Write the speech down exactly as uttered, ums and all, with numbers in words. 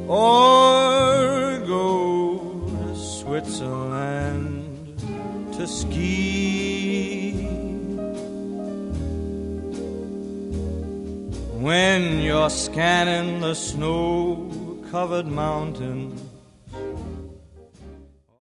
or go to Switzerland to ski. When you're scanning the snow-covered mountains